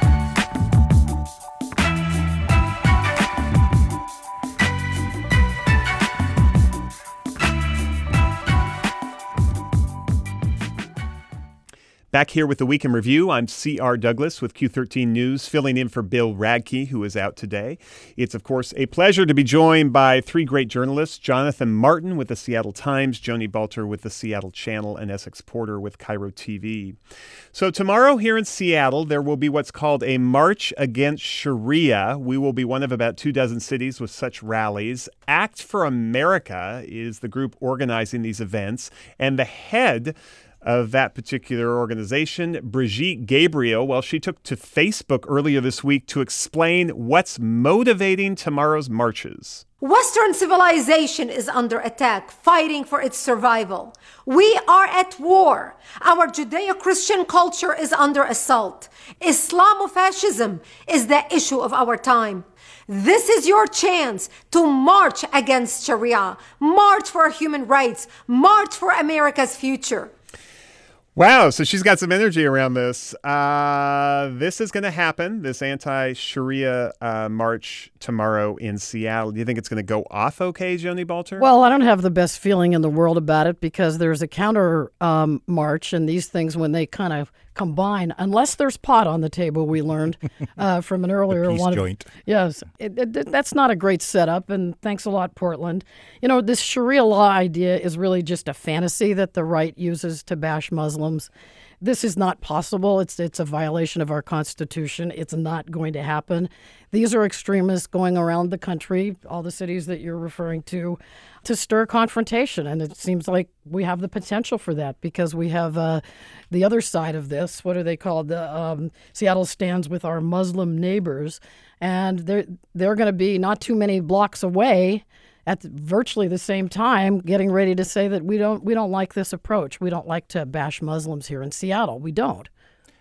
Back here with the Week in Review, I'm C R Douglas with Q thirteen News, filling in for Bill Radke, who is out today. It's, of course, a pleasure to be joined by three great journalists, Jonathan Martin with the Seattle Times, Joni Balter with the Seattle Channel, and Essex Porter with Cairo T V. So tomorrow here in Seattle, there will be what's called a March Against Sharia. We will be one of about two dozen cities with such rallies. Act for America is the group organizing these events, and the head of that particular organization, Brigitte Gabriel, well, she took to Facebook earlier this week to explain what's motivating tomorrow's marches. Western civilization is under attack, fighting for its survival. We are at war. Our Judeo-Christian culture is under assault. Islamofascism is the issue of our time. This is your chance to march against Sharia, march for human rights, march for America's future. Wow, so she's got some energy around this. Uh, this is going to happen, this anti-Sharia uh, march tomorrow in Seattle. Do you think it's going to go off okay, Joni Balter? Well, I don't have the best feeling in the world about it because there's a counter um, march, and these things, when they kind of combine, unless there's pot on the table, we learned uh, from an earlier peace one. joint. Yes, it, it, that's not a great setup, and thanks a lot, Portland. You know, this Sharia law idea is really just a fantasy that the right uses to bash Muslims. This is not possible. It's it's a violation of our Constitution. It's not going to happen. These are extremists going around the country, all the cities that you're referring to, to stir confrontation. And it seems like we have the potential for that because we have uh, the other side of this. What are they called? The um, Seattle stands with our Muslim neighbors. And they're, they're going to be not too many blocks away at virtually the same time, getting ready to say that we don't we don't like this approach. We don't like to bash Muslims here in Seattle. We don't.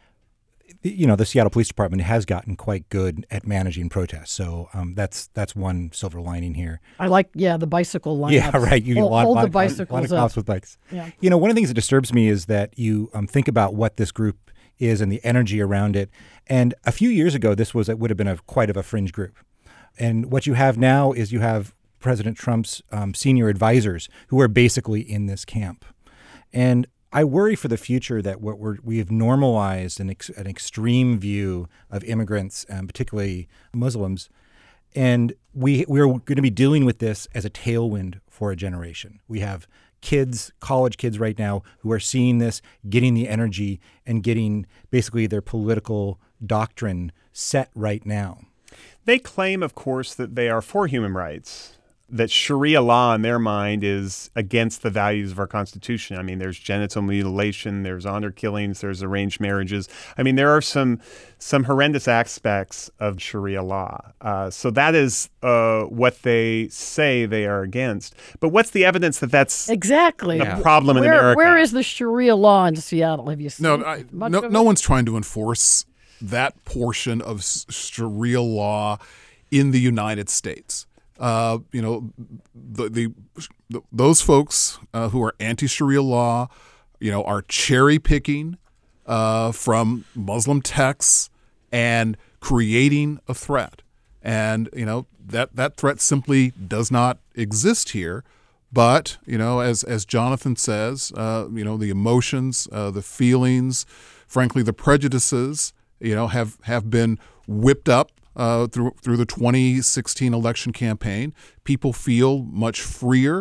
You know, the Seattle Police Department has gotten quite good at managing protests, so um, that's that's one silver lining here. I like, yeah, the bicycle lineups. Yeah, right. You hold, lot, hold lot, the bicycles a lot of up. cops with bikes. Yeah. You know, one of the things that disturbs me is that you um, think about what this group is and the energy around it. And a few years ago, this was it would have been a quite of a fringe group. And what you have now is you have President Trump's um, senior advisors who are basically in this camp. And I worry for the future that what we're, we have normalized an, ex, an extreme view of immigrants, um, particularly Muslims, and we, we're going to be dealing with this as a tailwind for a generation. We have kids, college kids right now, who are seeing this, getting the energy, and getting basically their political doctrine set right now. They claim, of course, that they are for human rights, that Sharia law in their mind is against the values of our Constitution. I mean, there's genital mutilation, there's honor killings, there's arranged marriages. I mean, there are some some horrendous aspects of Sharia law. Uh, so that is uh, what they say they are against. But what's the evidence that that's exactly a yeah. problem in where, America? Where is the Sharia law in Seattle? Have you seen no, I, much no, of it? no one's trying to enforce that portion of Sharia law in the United States. Uh, you know, the, the, the those folks uh, who are anti-Sharia law, you know, are cherry picking uh, from Muslim texts and creating a threat. And, you know, that, that threat simply does not exist here. But, you know, as, as Jonathan says, uh, you know, the emotions, uh, the feelings, frankly, the prejudices, you know, have, have been whipped up Uh, through through the twenty sixteen election campaign. People feel much freer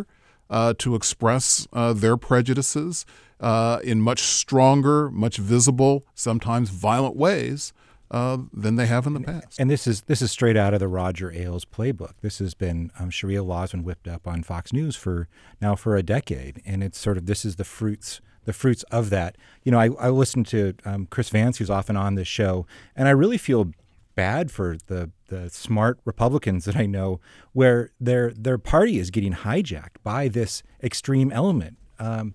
uh, to express uh, their prejudices uh, in much stronger, much visible, sometimes violent ways uh, than they have in the past. And this is this is straight out of the Roger Ailes playbook. This has been um, Sharia law has been whipped up on Fox News for now for a decade, and it's sort of this is the fruits the fruits of that. You know, I, I listened to um, Chris Vance, who's often on this show, and I really feel bad for the the smart Republicans that I know, where their their party is getting hijacked by this extreme element. Um,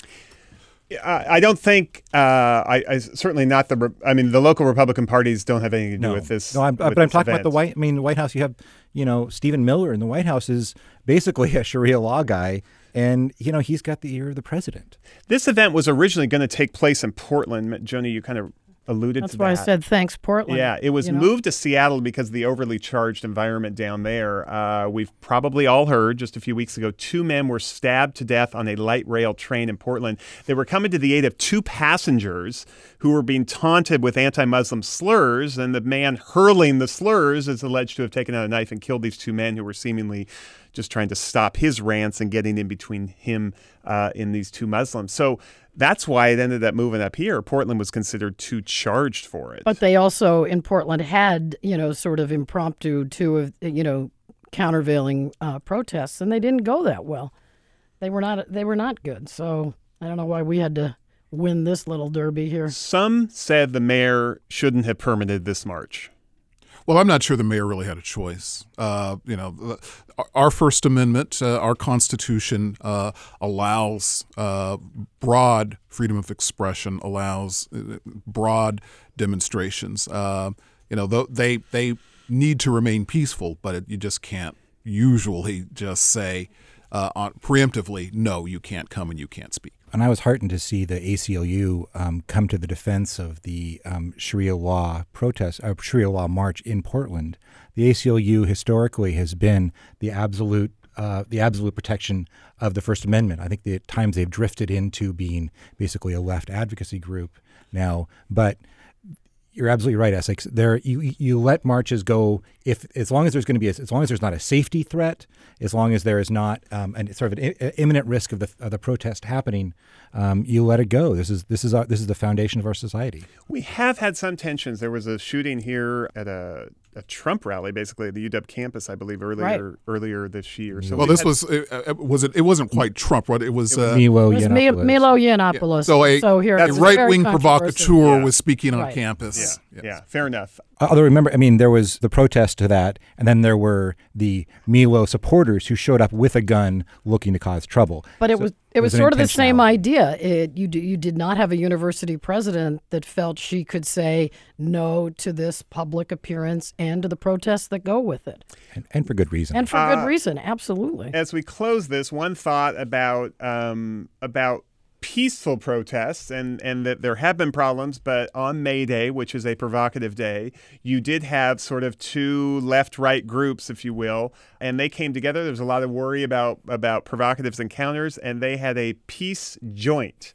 I don't think, uh, I, I certainly not the, I mean, the local Republican parties don't have anything to do no, with this. No, I'm, but I'm talking event. about the White, I mean, the White House, you have, you know, Stephen Miller in the White House is basically a Sharia law guy. And, you know, he's got the ear of the president. This event was originally going to take place in Portland. Joni, you kind of alluded That's to why that. I said thanks, Portland. Yeah, it was you know? moved to Seattle because of the overly charged environment down there. Uh, we've probably all heard just a few weeks ago, two men were stabbed to death on a light rail train in Portland. They were coming to the aid of two passengers who were being taunted with anti-Muslim slurs, and the man hurling the slurs is alleged to have taken out a knife and killed these two men who were seemingly just trying to stop his rants and getting in between him uh, and these two Muslims. So that's why it ended up moving up here. Portland was considered too charged for it. But they also, in Portland, had, you know, sort of impromptu, two of, you know, countervailing uh, protests, and they didn't go that well. They were not, they were not good. So I don't know why we had to win this little derby here. Some said the mayor shouldn't have permitted this march. Well, I'm not sure the mayor really had a choice. Uh, you know, our First Amendment, uh, our Constitution uh, allows uh, broad freedom of expression, allows broad demonstrations. Uh, you know, they they need to remain peaceful, but it, you just can't usually just say uh, on, preemptively, no, you can't come and you can't speak. And I was heartened to see the A C L U um, come to the defense of the um, Sharia law protest, uh, Sharia law march in Portland. The A C L U historically has been the absolute, uh, the absolute protection of the First Amendment. I think the at times they've drifted into being basically a left advocacy group now, but you're absolutely right, Essex. There, you you let marches go if as long as there's going to be a, as long as there's not a safety threat, as long as there is not um, an sort of an I- imminent risk of the of the protest happening, um, you let it go. This is this is our, this is the foundation of our society. We have had some tensions. There was a shooting here at a, a Trump rally, basically at the U W campus, I believe, earlier right. earlier this year. So well, we this had, was it, was it. It wasn't quite Trump, right? It was, it was uh, Milo it was Yiannopoulos. Milo Yiannopoulos. Yeah. So a, so here, a right-wing provocateur yeah. was speaking on right. campus. Yeah, yes. yeah, fair enough. Although remember, I mean, there was the protest to that, and then there were the Milo supporters who showed up with a gun looking to cause trouble. But it so was it was an sort of the same intentionality. idea. It, you do, you did not have a university president that felt she could say no to this public appearance and to the protests that go with it, And, and for good reason. and for Uh, good reason. Absolutely. As we close this, one thought about um, about peaceful protests, and, and that there have been problems, but on May Day, which is a provocative day, you did have sort of two left-right groups, if you will, and they came together. There was a lot of worry about, about provocative encounters, and they had a peace joint.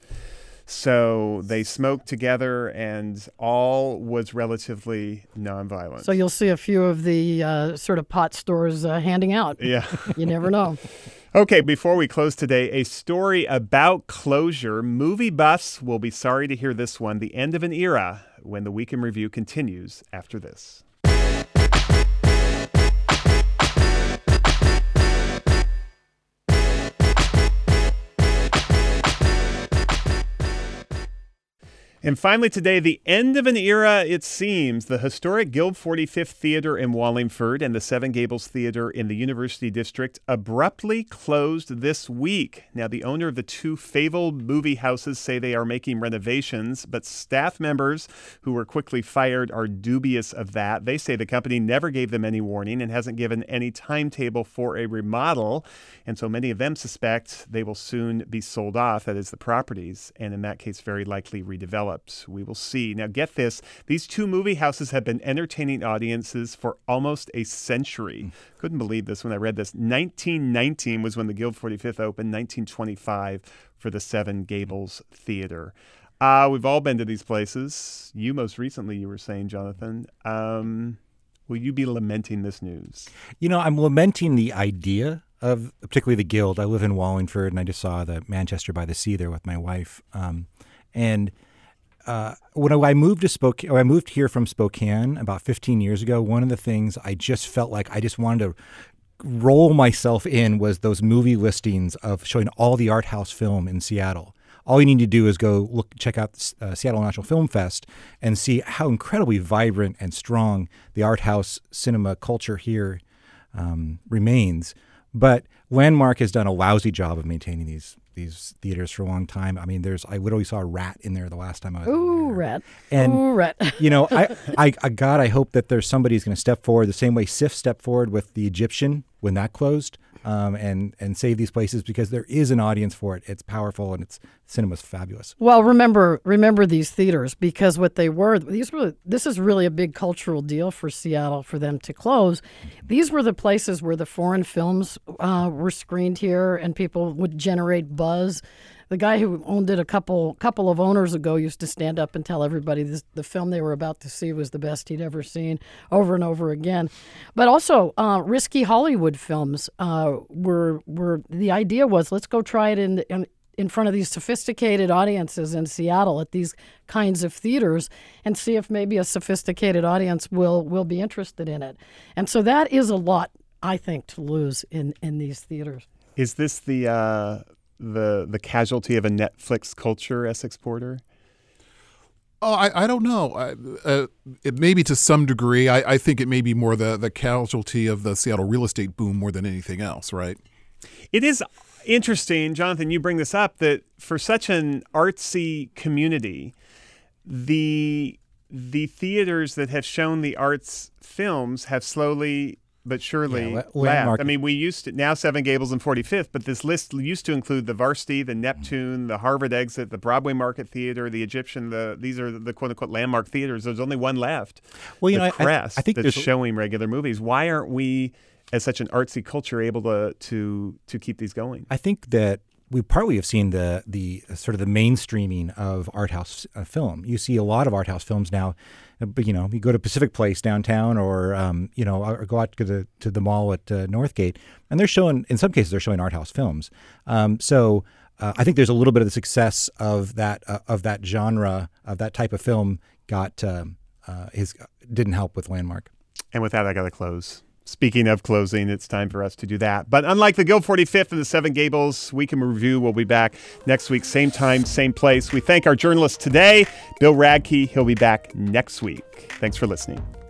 So they smoked together, and all was relatively nonviolent. So you'll see a few of the uh, sort of pot stores uh, handing out. Yeah. You never know. Okay, before we close today, a story about closure. Movie buffs will be sorry to hear this one. The end of an era, when the Week in Review continues after this. And finally today, the end of an era, it seems. The historic Guild forty-fifth Theater in Wallingford and the Seven Gables Theater in the University District abruptly closed this week. Now, the owner of the two fabled movie houses say they are making renovations, but staff members who were quickly fired are dubious of that. They say the company never gave them any warning and hasn't given any timetable for a remodel. And so many of them suspect they will soon be sold off, that is the properties, and in that case, very likely redeveloped. We will see. Now, get this. These two movie houses have been entertaining audiences for almost a century. Mm. Couldn't believe this when I read this. nineteen nineteen was when the Guild forty-fifth opened, nineteen twenty-five for the Seven Gables Theater. Uh, we've all been to these places. You most recently, you were saying, Jonathan. Um, will you be lamenting this news? You know, I'm lamenting the idea of particularly the Guild. I live in Wallingford, and I just saw the Manchester by the Sea there with my wife. Um, and uh, when I moved to Spokane, or I moved here from Spokane about fifteen years ago, one of the things I just felt like I just wanted to roll myself in was those movie listings of showing all the art house film in Seattle. All you need to do is go look, check out uh, Seattle National Film Fest and see how incredibly vibrant and strong the art house cinema culture here um, remains. But Landmark has done a lousy job of maintaining these these theaters for a long time. I mean, there's I literally saw a rat in there the last time I was Ooh, in there. rat. And, Ooh, rat. you know, I, I, I, God, I hope that there's somebody who's going to step forward the same way S I F stepped forward with the Egyptian when that closed, um, and, and save these places, because there is an audience for it. It's powerful, and it's cinema's fabulous. Well, remember remember these theaters, because what they were, these were this is really a big cultural deal for Seattle for them to close. These were the places where the foreign films uh, were screened here, and people would generate buzz. The guy who owned it a couple couple of owners ago used to stand up and tell everybody this, the film they were about to see was the best he'd ever seen, over and over again. But also, uh, risky Hollywood films uh, were were the idea was, let's go try it in, in in front of these sophisticated audiences in Seattle at these kinds of theaters, and see if maybe a sophisticated audience will will be interested in it. And so that is a lot, I think, to lose in in these theaters. Is this the uh, the the casualty of a Netflix culture, Essex Porter? Oh, I, I don't know. I, uh, it may be to some degree. I, I think it may be more the, the casualty of the Seattle real estate boom more than anything else, right? It is interesting, Jonathan, you bring this up, that for such an artsy community, the the theaters that have shown the arts films have slowly but surely Yeah, la- left. Landmark- I mean, we used to, now Seven Gables and forty-fifth, but this list used to include the Varsity, the Neptune, the Harvard Exit, the Broadway Market Theater, the Egyptian. The These are the quote-unquote landmark theaters. There's only one left. Well, you the know, I- Crest, I think that's there's- showing regular movies. Why aren't we, as such an artsy culture, able to to to keep these going? I think that we partly have seen the the sort of the mainstreaming of art house uh, film. You see a lot of art house films now, uh, but you know, you go to Pacific Place downtown, or um, you know, or go out to the to the mall at uh, Northgate, and they're showing, in some cases, they're showing art house films. Um, so uh, I think there's a little bit of the success of that uh, of that genre, of that type of film, got um, uh, his didn't help with Landmark. And with that, I got to close. Speaking of closing, it's time for us to do that. But unlike the Guild forty-fifth and the Seven Gables, Week in Review will be back next week, same time, same place. We thank our journalist today, Bill Radke. He'll be back next week. Thanks for listening.